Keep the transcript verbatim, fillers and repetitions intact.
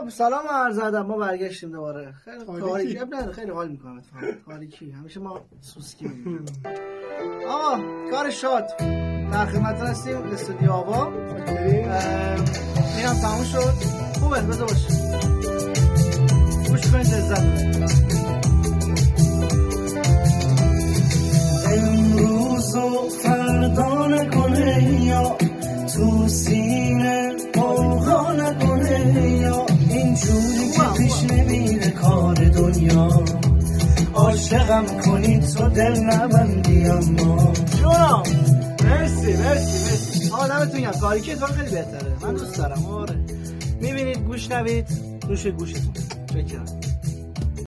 خب سلام عرض ادب، ما برگشتیم دوباره. خیلی تاریکی نه خیلی حال میکنم اتفاقا. تاریکی همیشه ما سوسکی میگیم. آقا کار شاد در خدمتتون هستیم. استودیو آوا اینم تموم شد. خوبه بذار باشه گوش کنید لذت ببرید. امروز و فردا نکنه یا تو سینه پاها نکنه یا اینجوری که پیش نمیره کار دنیا. عاشقم کنی تو دل نبندی اما جونم. مرسی مرسی مرسی آدمتون گم. کاری که کار خیلی بهتره، من دوست دارم. آره میبینید گوش نوید نوش گوشتون. شکرم.